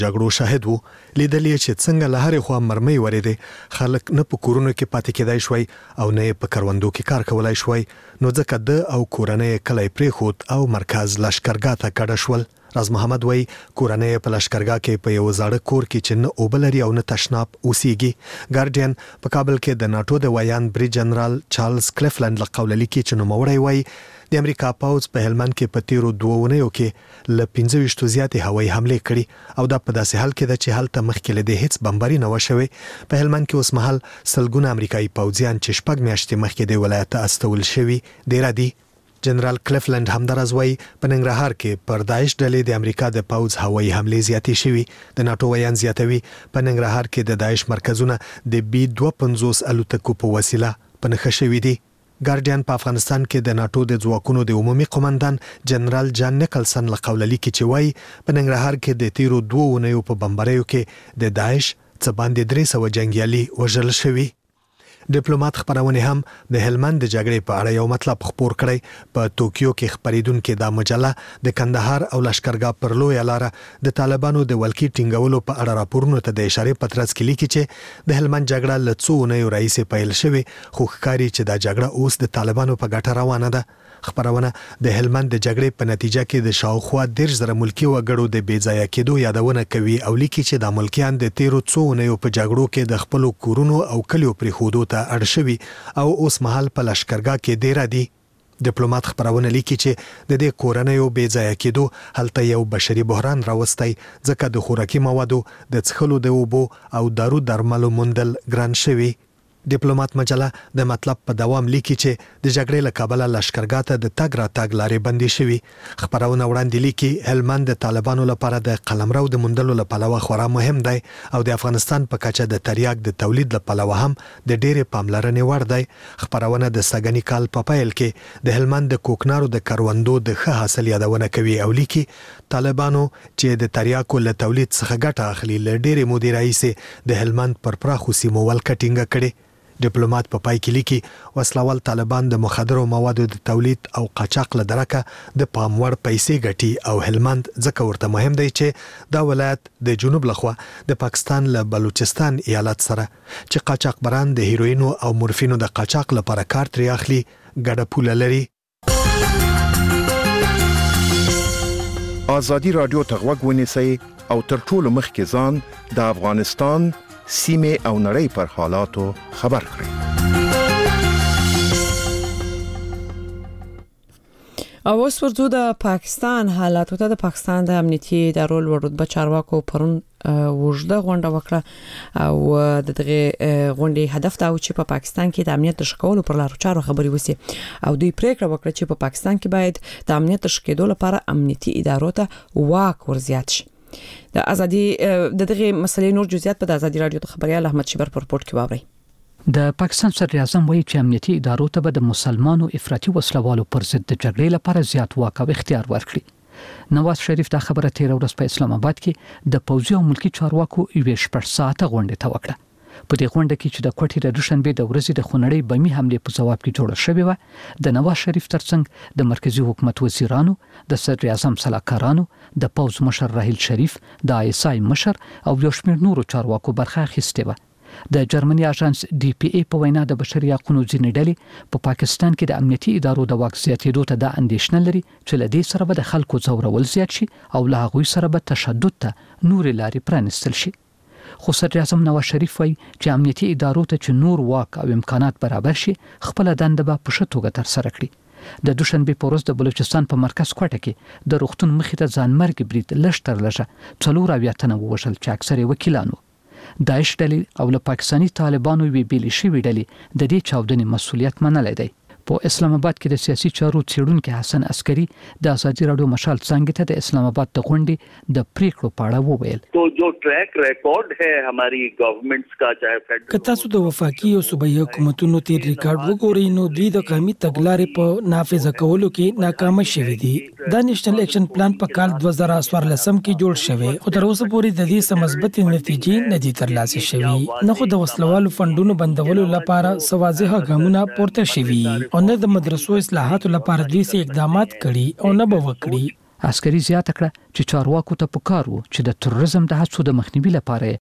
جګړو شاهد وو. لیدلې چې څنګه له هرې خوا مرمۍ ورېدې، خلک نه په کورونو کې پاتې کېدای شوی او نه په کروندو کې کار کولای شوی، نو ځکه د او کورنۍ کلی پرېښود او مرکز لشکرګاه ته کډه شول. راز محمد وای کورنۍ په لشکرګاه کې په یو زاړه کور کې چې نه اوبه لري او نه تشناب اوسېږي. ګارډین په کابل کې د ناتو د ویان بری جنرال چارلز کلیفلند له قوله لیکي چې نوموړی وای د امریکا پوځ په هلمند کې په تیرو 2 اونیو کې له 25 زیاتې هوایي حملې کړي او دا په داسې حال کې ده چې هلته مخکې له دې هیڅ بمباري نه وشوي. په هلمند کې اوس مهال سلګونه امریکایي پوځیان چې 6 میاشتې مخکې د ولایت استول شوي ډیر دي. جنرال کلیفلند همدارز وای په ننګرهار کې پر داعش ډلې د امریکا د پوځ هوایي حملې زیاتې شوي. د ناتو ویان زیاتوي په ننګرهار کې د داعش مرکزونه د بي 250 الوتکو په وسیله په نښه شوي دي. ګارډین په افغانستان کې د ناتو د ځواکونو د عمومي قومندان جنرال جان نیکلسن له قوله لیکي چې وای په ننګرهار کې د تیرو 2 اونیو په بمباریو کې د داعش څه باندې 300 جنگیالي وژل شوي. ډیپلوماټ خبرونه هم د هلمند د جګړې په اړه یو مطلب خبر کړی. په توکیو کې خبرېدونکو د مجله د کندهار او لشکرګاه پر لویه لاره د طالبانو د ولکې ټینګولو په اړه راپورونو ته د اشاره پترڅ کې لیکي چې د هلمند جګړه له څو اونیو راهیسې پیل شوې، خو ښکاري چې دا جګړه اوس د طالبانو په ګټه روانه ده. خبرونه د هلمند د جګړې په نتیجه کې د شاوخوا 10,000 ملکی وګړو د بیځایه کېدو یادونه کوي او لیکي چې د ملکیان د تیرو څو اونیو په جګړو کې د خپل کورونو او کلیو پرېښودو ته اړ شوي او اوس مهال په لشکرګاه کې ډیر دي. ډیپلوماټ خبرونه لیکي چې د دې کورنیو بیځایه کېدو هلته یو بشري بحران راوستی، ځکه د خوراکي موادو، د څښلو د اوبو او دارو درملو موندل ګران شوي. ډیپلوماټ مجله د مطلب په دوام لیکي چې د جګړې له کابل لشکرګاه ته د تګ راتګ لارې بندې شوي. خبرونه وړاندې لیکي هلمند د طالبانو لپاره د قلمرو د موندلو لپاره خورا مهم دی او د افغانستان په کچه د تریاک د تولید لپاره هم د ډېرې پاملرنې وړ دی. خبرونه د سګنی کال په پیل کې د هلمند د کوکنارو د کروندو د ښه حاصل یادونه کوي او لیکي طالبانو چې د تریاکو له تولید څخه ګټه اخلي له ډېرې مودې راهیسې د هلمند پر پراخو سیمو ولکه ټینګه کړې. ډیپلوماټ په پای کې لیکي وسلوال طالبان د مخدرو موادو د تولید او قاچاق له درکه د پام وړ پیسې ګټي او هلمند ځکه ورته مهم دی چې دا ولایت د جنوب لخوا د پاکستان له بلوچستان ایالت سره چې قاچاق بران د هیروینو او مورفینو د قاچاق لپاره کار ترې اخلي ګډه پوله لري. آزادی رادیو ته غوږ ونیسئ او تر ټولو مخکې ځان د افغانستان سیمه او نړۍ پر حالاتو خبر کړئ. او اوس ورته د پاکستان حالاتو ته د پاکستان د امنیتي ادارو رتبه چارواکو پرون وژده غونډه وکړه او دغه غونډې هدف دا و چې په پاکستان کې د امنیت د شکولو پر لارو چارو خبري وسی او دوی پریکړه وکړه چې په پاکستان کې باید د امنیت د شکېدو لپاره امنیتي ادارو ته واک ورزیات شي. د ازادي دغه مسلې نور جزئیات په ازادي رادیو د خبريال احمد شبر پر رپورت کې واوري. د پاکستان صدر اعظم وایي چې امنیتي ادارو ته به د مسلمانانو افراطي وسلوالو پر ضد د جګړې لپاره زیات واک او اختیار ورکړي. نواز شریف دا خبره تیر ورځ په اسلام آباد کې د پوځي او ملکی چارواکو 24 ساعته غونډه ته وکړه. په دې غونډه کې چې د کوټې د دوشنبه د ورځې د خونړۍ بمي حمله په جواب کې جوړه شوې و، د نواز شریف ترڅنګ د مرکزی حکومت وزیرانو، د صدر اعظم صلاحکارانو، د پوځ مشر راهیل شریف، د آیسای مشر او یو شمېر نورو چارواکو برخه اخیستې و. د جرمني اژانس ډي پی ای په وینا د بشري حقوقو ځینې ډلې په پاکستان کې د امنیتي ادارو د واک زیاتېدو ته د اندېښنه لري چې له دې سره به د خلکو ځورول زیات شي او له هغوی سره به تشدد ته نورې لارې پرانستل شي. خو صدر اعظم نواز شریف وایي چې امنیتي ادارو ته چې نور واک او امکانات برابر شي خپل دنده به په ښه توګه ترسره کړي. د دوشنبه په ورځ د بلوچستان په مرکز کوټه کې د روغتون مخې ته ځانمرګ برید لږ تر لږه 4 تنه ووژل چې اکثره وکیلانو. داعش ډلې او له پاکستاني طالبانو وی بیل شوی ډلې د دې چاودنې مسؤلیت منلای دی. په اسلام آباد کې د سیاسي چارو څېړونکو حسن عسکری د ازادي رادیو مشال څنګه ته د اسلام آباد د غونډې د پریکړو په اړه وویل. تو جو ټریک ریکارډ ہے ہماری گورنمنٹس کا چاہے فیډرل که تاسو د وفاقي او صوبایي حکومتونو تیر ریکارډ وګورئ نو دوی د قومي تګلارې په نافذه کولو کې ناکام شوي دي. د نېشنل اکشن پلان په کال 2014 کې جوړ شوی خو تر اوسه پورې د دې سم مثبت نتیجې نه دي ترلاسه شوي. نه خو د وسلوالو فندونو بندولو لپاره سوازه ګامونه پورته شوي او نه د مدرسو اصلاحاتو لپاره دوی سي اقدامات کړي او نه به وکړي. عسکري زیاته کړه چې چارواکو ته پکار وو چې د تروریزم د هڅو د مخنیوي لپاره